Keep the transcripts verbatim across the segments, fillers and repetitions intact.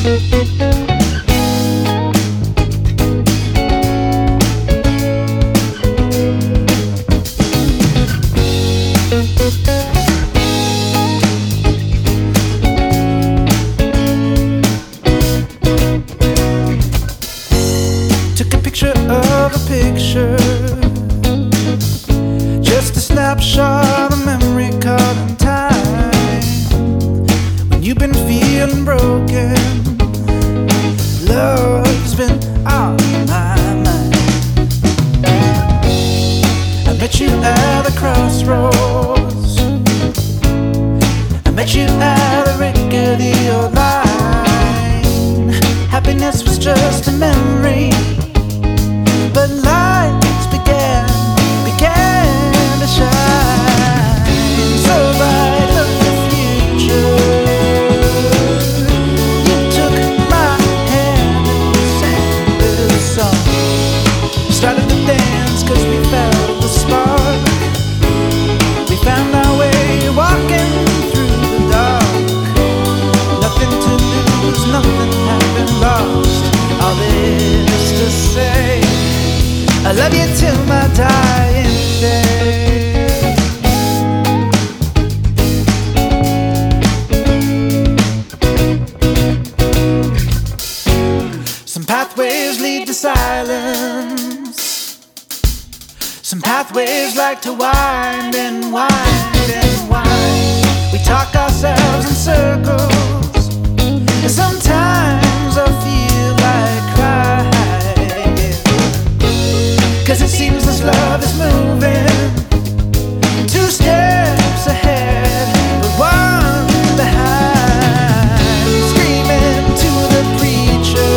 Took a picture of a picture, just a snapshot of memory caught in time. When you've been feeling broken, love's been on my mind. I met you at the crossroads, I met you at the rickety old line. Happiness was just a memory, but lights began, began to shine so bright of the future. You took my hand and sang this song. Started to dance 'cause we felt the spark. We found our way walking through the dark. Nothing to lose, nothing had been lost. All this to say, I love you till my dying day. Some pathways lead to silence, some pathways like to wind and wind and wind. We talk ourselves in circles, and sometimes I feel like crying, 'cause it seems this love is moving two steps ahead, but one behind. Screaming to the preacher,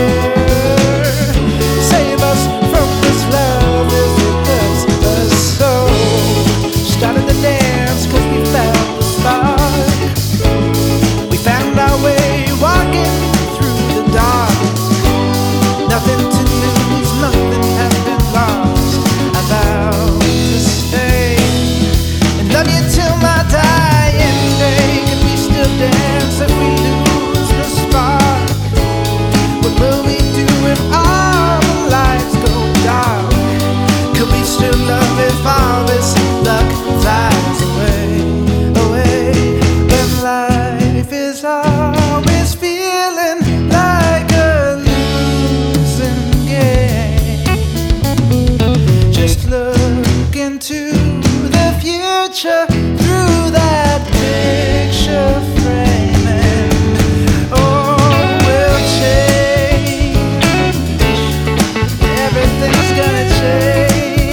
save us from this love as it does us so. Started to dance 'cause we found the spark. We found our way walking through the dark. Nothing to lose, nothing has been lost. I'm about to stay and love you till my dying day. Can we still dance if we lose the spark? What will we do if all the lights go dark? Could we still love if all this luck flies away, away? When life is always feeling like a losing game, just look into the future through that picture frame, and oh, we'll change. Everything's gonna change.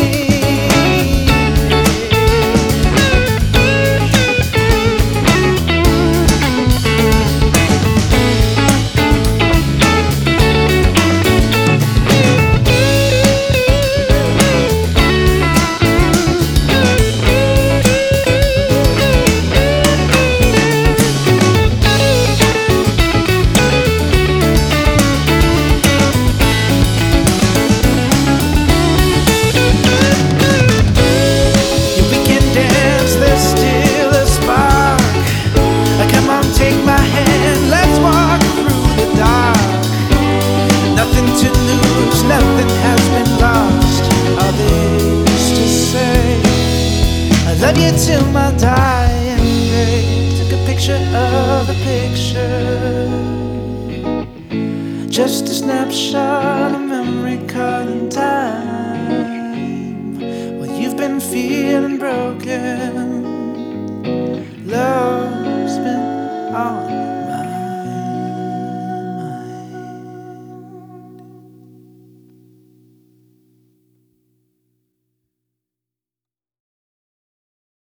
Nothing has been lost. All this to say, I love you till my dying day. Took a picture of a picture, just a snapshot of memory caught in time. Well, you've been feeling broken, love's been on